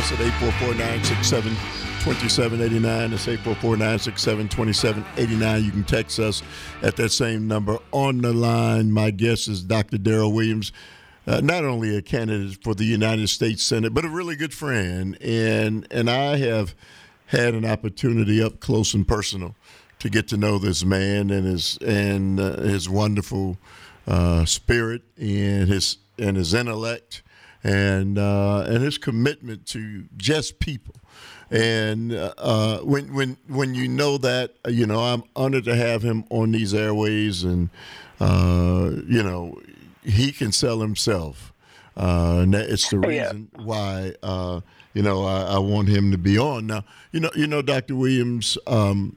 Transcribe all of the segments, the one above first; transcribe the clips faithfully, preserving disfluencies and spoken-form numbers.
us at eight four four, nine six seven, two seven eight nine. That's eight four four, nine six seven, two seven eight nine. You can text us at that same number. On the line, my guest is Doctor Darrell Williams, uh, not only a candidate for the United States Senate, but a really good friend. And and I have had an opportunity up close and personal to get to know this man and his and uh, his wonderful uh, spirit and his and his intellect and uh, and his commitment to just people. And uh, when when when you know that, you know, I'm honored to have him on these airways, and uh, you know, he can sell himself. Uh, and that, it's the reason yeah. why uh, you know I, I want him to be on. Now, you know, you know, Doctor Williams. Um,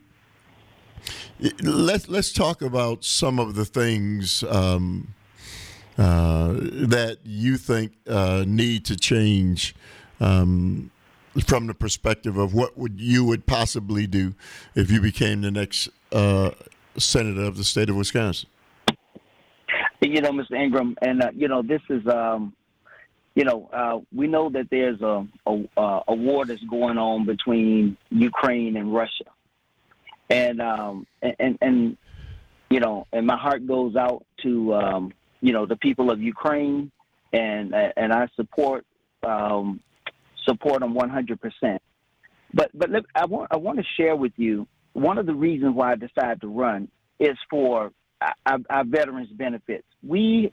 let's let's talk about some of the things um, uh, that you think uh, need to change. Um, From the perspective of what would you would possibly do if you became the next uh, senator of the state of Wisconsin? You know, Mister Ingram, and uh, you know, this is, um, you know, uh, we know that there's a, a a war that's going on between Ukraine and Russia, and um, and and you know, and my heart goes out to um, you know, the people of Ukraine, and and I support. Um, support them one hundred percent. But but let, I want I want to share with you one of the reasons why I decided to run is for our, our veterans benefits. We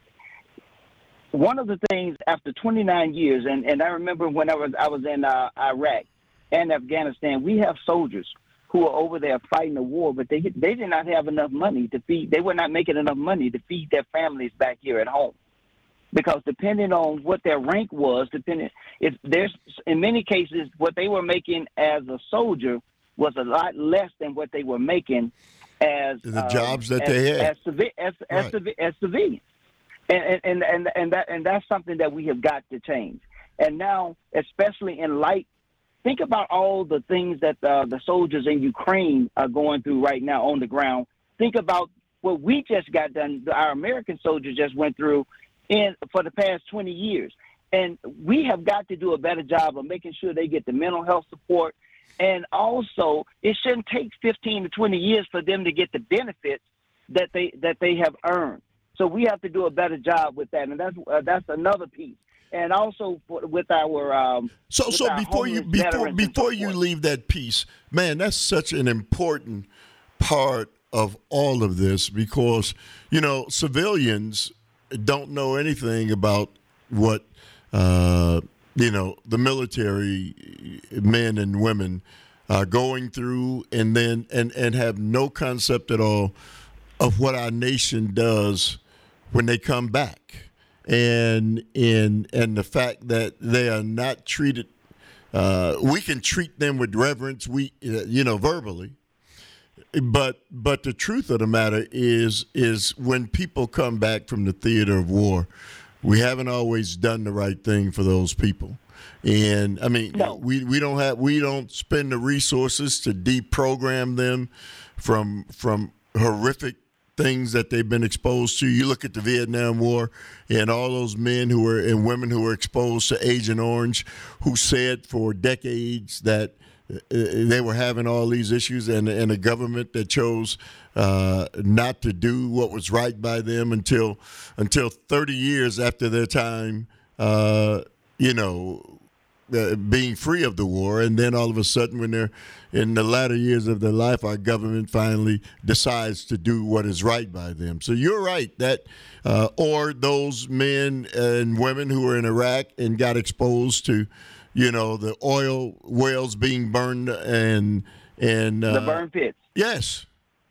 one of the things after twenty-nine years, and, and I remember when I was I was in uh, Iraq and Afghanistan, we have soldiers who are over there fighting the war, but they they did not have enough money to feed. They were not making enough money to feed their families back here at home. Because depending on what their rank was, depending if there's in many cases what they were making as a soldier was a lot less than what they were making as the um, jobs that as, they had as, civi- as, as, right. civi- as civilians, and and, and and that and that's something that we have got to change. And now, especially in light, think about all the things that uh, the soldiers in Ukraine are going through right now on the ground. Think about what we just got done. Our American soldiers just went through. In for the past twenty years. And we have got to do a better job of making sure they get the mental health support. And also, it shouldn't take fifteen to twenty years for them to get the benefits that they that they have earned. So we have to do a better job with that. And that's uh, that's another piece. And also for, with our um, so with so our before you before before you leave that piece, man, that's such an important part of all of this, because you know civilians don't know anything about what uh, you know the military men and women are going through, and then and, and have no concept at all of what our nation does when they come back, and and and the fact that they are not treated. Uh, we can treat them with reverence, we you know verbally. But but the truth of the matter is is when people come back from the theater of war, we haven't always done the right thing for those people. And I mean, no. we, we don't have we don't spend the resources to deprogram them from from horrific things that they've been exposed to. You look at the Vietnam War and all those men who were and women who were exposed to Agent Orange, who said for decades that they were having all these issues, and, and a government that chose uh, not to do what was right by them until until thirty years after their time, uh, you know, uh, being free of the war. And then all of a sudden, when they're in the latter years of their life, our government finally decides to do what is right by them. So you're right that, uh, or those men and women who were in Iraq and got exposed to, you know, the oil wells being burned and and uh, the burn pits. Yes,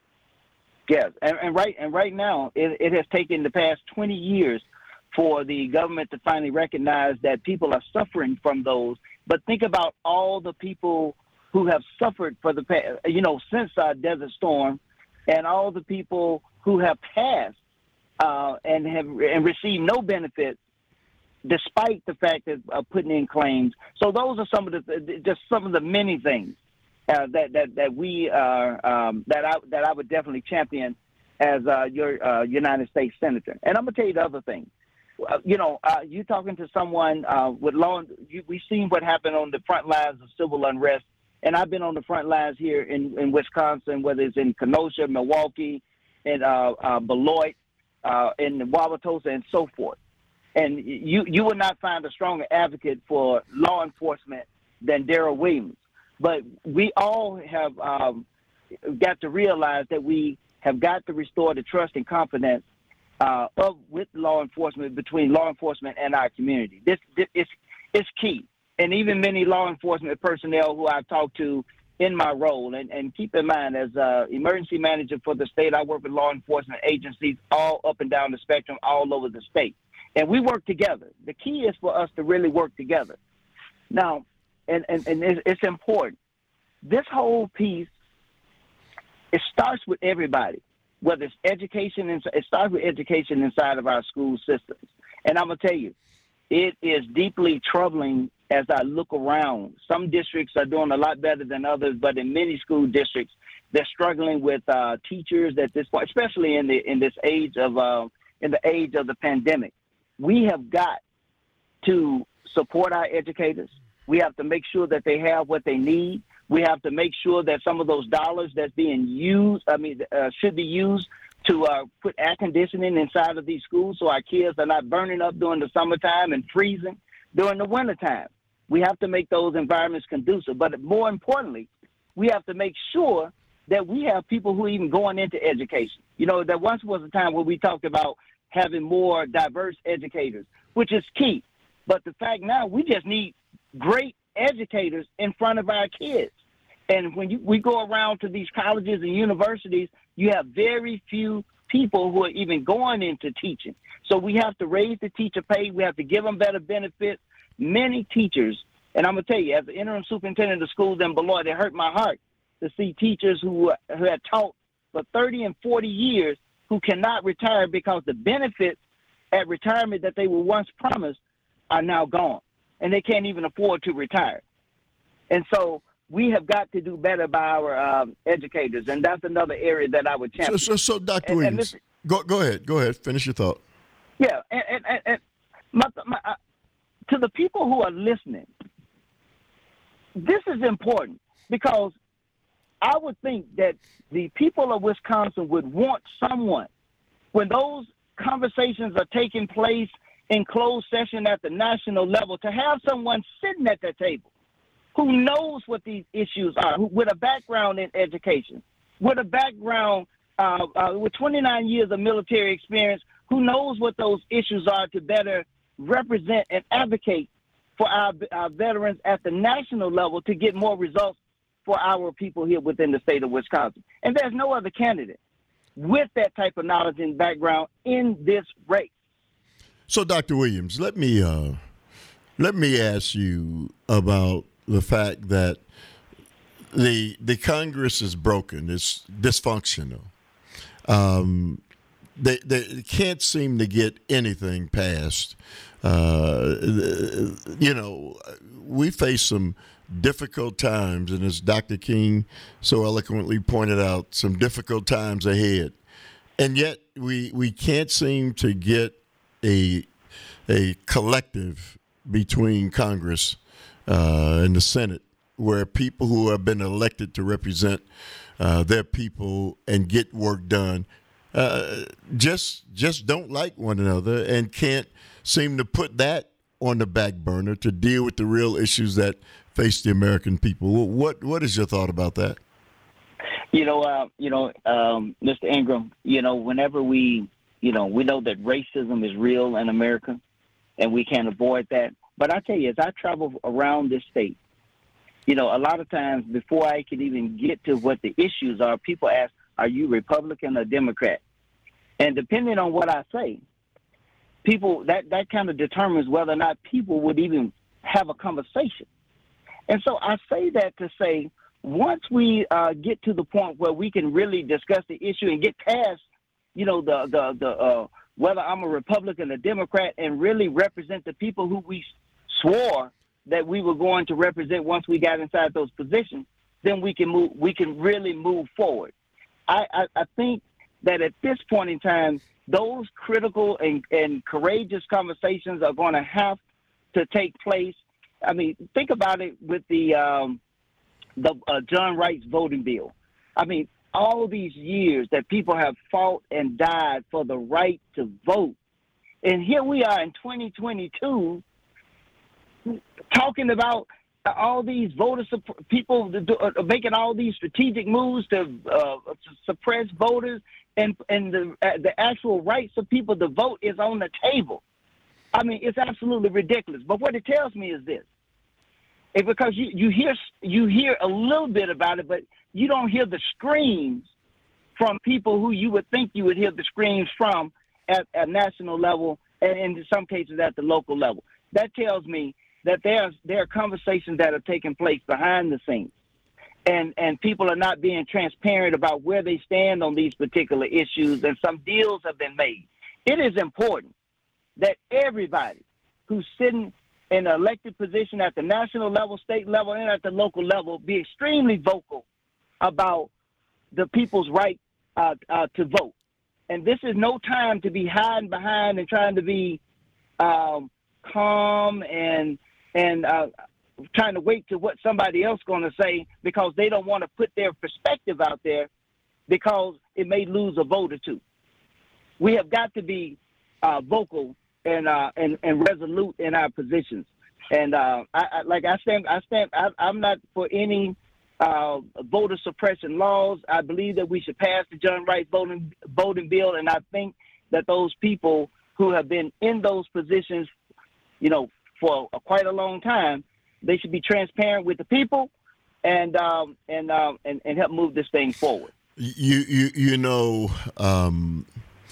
yes, and, and right and right now, it, it has taken the past twenty years for the government to finally recognize that people are suffering from those. But think about all the people who have suffered for the past, you know, since uh, Desert Storm, and all the people who have passed uh, and have and received no benefits, despite the fact of uh, putting in claims. So those are some of the just some of the many things uh, that that that we are um, that I that I would definitely champion as uh, your uh, United States Senator. And I'm gonna tell you the other thing. uh, you know, uh, you talking to someone uh, with law, you, we've seen what happened on the front lines of civil unrest. And I've been on the front lines here in, in Wisconsin, whether it's in Kenosha, Milwaukee, and uh, uh, Beloit, uh, in Wauwatosa, and so forth. And you, you will not find a stronger advocate for law enforcement than Darrell Williams. But we all have um, got to realize that we have got to restore the trust and confidence uh, of with law enforcement, between law enforcement and our community. This, this it's, it's key. And even many law enforcement personnel who I've talked to in my role, and, and keep in mind, as uh, emergency manager for the state, I work with law enforcement agencies all up and down the spectrum, all over the state. And we work together. The key is for us to really work together. Now, and, and, and it's, it's important. This whole piece, it starts with everybody, whether it's education, it starts with education inside of our school systems. And I'm going to tell you, it is deeply troubling as I look around. Some districts are doing a lot better than others, but in many school districts, they're struggling with uh, teachers at this point, especially in the in this age of uh, in the age of the pandemic. We have got to support our educators. We have to make sure that they have what they need. We have to make sure that some of those dollars that's being used, I mean, uh, should be used to uh, put air conditioning inside of these schools so our kids are not burning up during the summertime and freezing during the wintertime. We have to make those environments conducive. But more importantly, we have to make sure that we have people who are even going into education. You know, there once was a time where we talked about having more diverse educators, which is key. But the fact now, we just need great educators in front of our kids. And when you, we go around to these colleges and universities, you have very few people who are even going into teaching. So we have to raise the teacher pay. We have to give them better benefits. Many teachers, and I'm going to tell you, as the interim superintendent of schools in Beloit, it hurt my heart to see teachers who, who had taught for thirty and forty years who cannot retire because the benefits at retirement that they were once promised are now gone, and they can't even afford to retire. And so we have got to do better by our um, educators, and that's another area that I would champion. So, so, so Doctor Williams, and this, go, go ahead. Go ahead. Finish your thought. Yeah, and, and, and my, my, uh, to the people who are listening, this is important because I would think that the people of Wisconsin would want someone, when those conversations are taking place in closed session at the national level, to have someone sitting at that table who knows what these issues are, who, with a background in education, with a background uh, uh, with twenty-nine years of military experience, who knows what those issues are to better represent and advocate for our, our veterans at the national level to get more results for our people here within the state of Wisconsin. And there's no other candidate with that type of knowledge and background in this race. So, Doctor Williams, let me uh, let me ask you about the fact that the the Congress is broken, it's dysfunctional. Um, they they can't seem to get anything passed. Uh, you know, we face some difficult times, and as Doctor King so eloquently pointed out, some difficult times ahead. And yet we we can't seem to get a a collective between Congress uh, and the Senate where people who have been elected to represent uh, their people and get work done uh, just just don't like one another and can't seem to put that on the back burner to deal with the real issues that face the American people. What what is your thought about that? You know, uh, you know, um, Mister Ingram. You know, whenever we, you know, we know that racism is real in America, and we can't avoid that. But I tell you, as I travel around this state, you know, a lot of times before I could even get to what the issues are, people ask, "Are you Republican or Democrat?" And depending on what I say, people that that kind of determines whether or not people would even have a conversation. And so I say that to say, once we uh, get to the point where we can really discuss the issue and get past, you know, the the the uh, whether I'm a Republican or Democrat, and really represent the people who we swore that we were going to represent once we got inside those positions, then we can move. We can really move forward. I, I, I think that at this point in time, those critical and, and courageous conversations are going to have to take place. I mean, think about it with the um, the uh, John Wright's voting bill. I mean, all these years that people have fought and died for the right to vote. And here we are in twenty twenty-two talking about all these voter supp- people uh, making all these strategic moves to, uh, to suppress voters, and, and the, uh, the actual rights of people to vote is on the table. I mean, it's absolutely ridiculous. But what it tells me is this. It, because you, you hear you hear a little bit about it, but you don't hear the screams from people who you would think you would hear the screams from at a national level, and in some cases at the local level. That tells me that there are, there are conversations that are taking place behind the scenes, and, and people are not being transparent about where they stand on these particular issues, and some deals have been made. It is important that everybody who's sitting in an elected position at the national level, state level, and at the local level be extremely vocal about the people's right uh, uh, to vote. And this is no time to be hiding behind and trying to be um, calm and and uh, trying to wait to what somebody else is going to say, because they don't want to put their perspective out there because it may lose a vote or two. We have got to be uh, vocal and, uh, and and resolute in our positions. And uh, I, I, like I stand, I stand. I, I'm not for any uh, voter suppression laws. I believe that we should pass the John Wright voting voting bill, and I think that those people who have been in those positions, you know, for a, quite a long time, they should be transparent with the people, and um, and, um, and and help move this thing forward. You you you know um,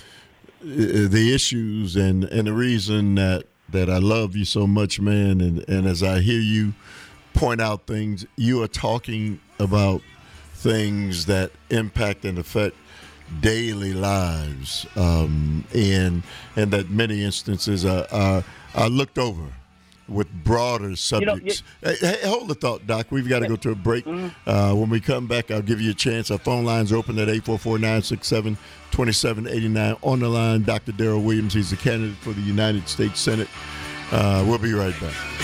the issues and, and the reason that, that I love you so much, man, and, and as I hear you point out things, you are talking about things that impact and affect daily lives, um, and and that many instances are, are, are looked over with broader subjects. You know, you, hey, hey, hold the thought, Doc. We've got to go to a break. Mm-hmm. Uh, when we come back, I'll give you a chance. Our phone lines are open at eight four four, nine six seven, two seven eight nine. On the line, Doctor Darrell Williams. He's a candidate for the United States Senate. Uh, we'll be right back.